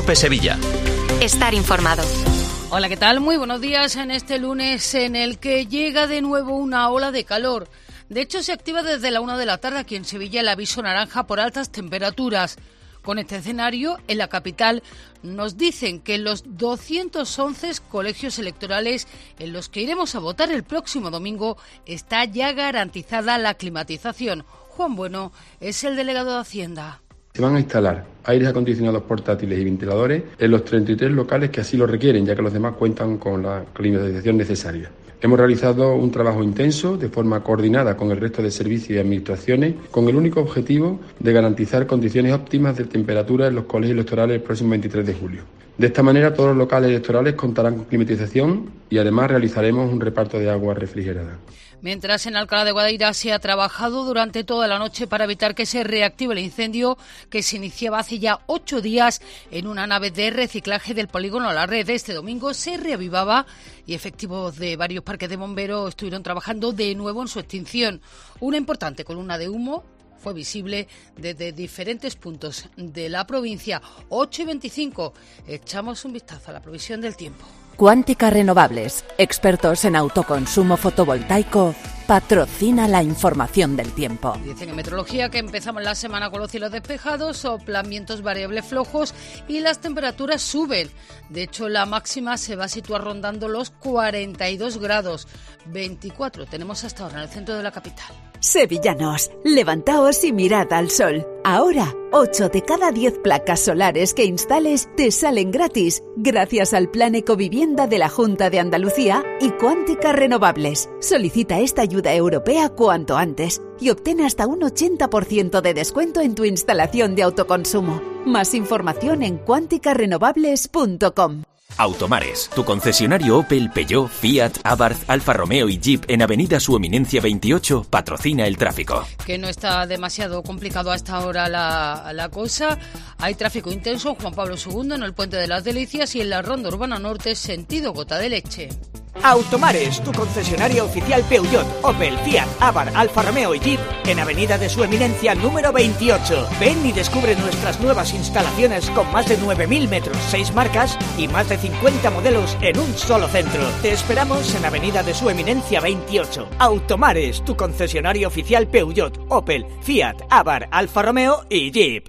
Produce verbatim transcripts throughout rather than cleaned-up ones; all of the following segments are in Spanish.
COPE Sevilla. Estar informado. Hola, ¿qué tal? Muy buenos días en este lunes en el que llega de nuevo una ola de calor. De hecho, se activa desde la una de la tarde aquí en Sevilla el aviso naranja por altas temperaturas. Con este escenario, en la capital nos dicen que en los doscientos once colegios electorales en los que iremos a votar el próximo domingo está ya garantizada la climatización. Juan Bueno es el delegado de Hacienda. Se van a instalar aires acondicionados portátiles y ventiladores en los treinta y tres locales que así lo requieren, ya que los demás cuentan con la climatización necesaria. Hemos realizado un trabajo intenso de forma coordinada con el resto de servicios y administraciones con el único objetivo de garantizar condiciones óptimas de temperatura en los colegios electorales el próximo veintitrés de julio. De esta manera todos los locales electorales contarán con climatización y además realizaremos un reparto de agua refrigerada. Mientras en Alcalá de Guadaira se ha trabajado durante toda la noche para evitar que se reactive el incendio que se iniciaba hace ya ocho días en una nave de reciclaje del polígono La Red. Este domingo se reavivaba y efectivos de varios parques de bomberos estuvieron trabajando de nuevo en su extinción. Una importante columna de humo fue visible desde diferentes puntos de la provincia. ocho y veinticinco. Echamos un vistazo a la previsión del tiempo. Cuántica Renovables, expertos en autoconsumo fotovoltaico, patrocina la información del tiempo. Dicen en meteorología que empezamos la semana con los cielos despejados, soplan vientos variables flojos y las temperaturas suben. De hecho, la máxima se va a situar rondando los cuarenta y dos grados. veinticuatro tenemos hasta ahora en el centro de la capital. Sevillanos, levantaos y mirad al sol. Ahora, ocho de cada diez placas solares que instales te salen gratis, gracias al Plan Ecovivienda de la Junta de Andalucía y Cuántica Renovables. Solicita esta ayuda europea cuanto antes y obtén hasta un ochenta por ciento de descuento en tu instalación de autoconsumo. Más información en cuántica renovables punto com. Automares, tu concesionario Opel, Peugeot, Fiat, Abarth, Alfa Romeo y Jeep en Avenida Su Eminencia veintiocho patrocina el tráfico. Que no está demasiado complicado hasta ahora la, la cosa. Hay tráfico intenso en Juan Pablo segundo, en el Puente de las Delicias y en la Ronda Urbana Norte, sentido Gota de Leche. Automares, tu concesionario oficial Peugeot, Opel, Fiat, Abarth, Alfa Romeo y Jeep en Avenida de Su Eminencia número veintiocho. Ven y descubre nuestras nuevas instalaciones con más de nueve mil metros, seis marcas y más de cincuenta modelos en un solo centro. Te esperamos en Avenida de Su Eminencia veintiocho. Automares, tu concesionario oficial Peugeot, Opel, Fiat, Abarth, Alfa Romeo y Jeep.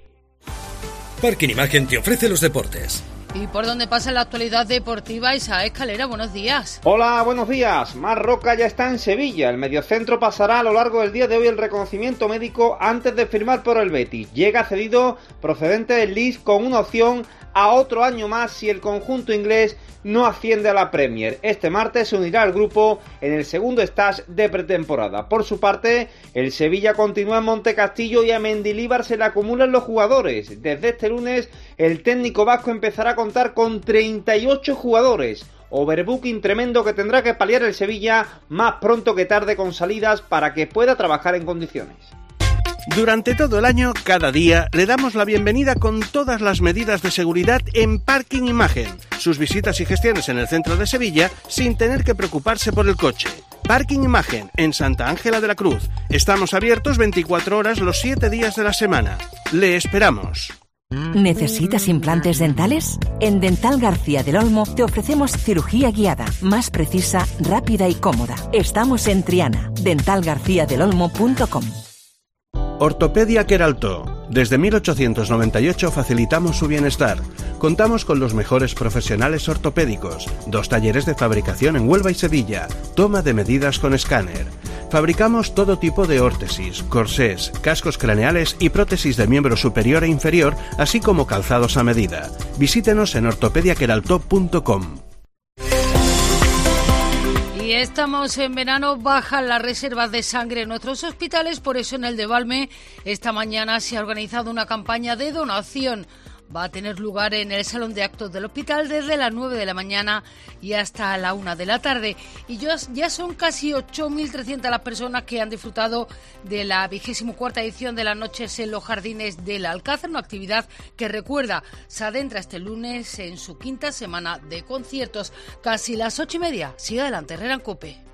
Parking Imagen te ofrece los deportes. ¿Y por dónde pasa la actualidad deportiva? Isaac Escalera, buenos días. Hola, buenos días. Mar Roca ya está en Sevilla. El mediocentro pasará a lo largo del día de hoy el reconocimiento médico antes de firmar por el Betis. Llega cedido procedente del Leeds con una opción a otro año más si el conjunto inglés no asciende a la Premier. Este martes se unirá al grupo en el segundo stage de pretemporada. Por su parte, el Sevilla continúa en Montecastillo y a Mendilíbar se le acumulan los jugadores. Desde este lunes, el técnico vasco empezará a contar con treinta y ocho jugadores. Overbooking tremendo que tendrá que paliar el Sevilla más pronto que tarde con salidas para que pueda trabajar en condiciones. Durante todo el año, cada día, le damos la bienvenida con todas las medidas de seguridad en Parking Imagen. Sus visitas y gestiones en el centro de Sevilla sin tener que preocuparse por el coche. Parking Imagen, en Santa Ángela de la Cruz. Estamos abiertos veinticuatro horas los siete días de la semana. Le esperamos. ¿Necesitas implantes dentales? En Dental García del Olmo te ofrecemos cirugía guiada, más precisa, rápida y cómoda. Estamos en Triana, dental garcía del olmo punto com. Ortopedia Queraltó. Desde mil ochocientos noventa y ocho facilitamos su bienestar. Contamos con los mejores profesionales ortopédicos, dos talleres de fabricación en Huelva y Sevilla, toma de medidas con escáner. Fabricamos todo tipo de órtesis, corsés, cascos craneales y prótesis de miembro superior e inferior, así como calzados a medida. Visítenos en ortopedia queraltó punto com. Y estamos en verano, bajan las reservas de sangre en nuestros hospitales, por eso en el de Valme esta mañana se ha organizado una campaña de donación. Va a tener lugar en el Salón de Actos del Hospital desde las nueve de la mañana y hasta la una de la tarde. Y ya son casi ocho mil trescientas las personas que han disfrutado de la vigésimo cuarta edición de las Noches en los Jardines del Alcázar, una actividad que, recuerda, se adentra este lunes en su quinta semana de conciertos. Casi las ocho y media. Sigue adelante, Herrera en COPE.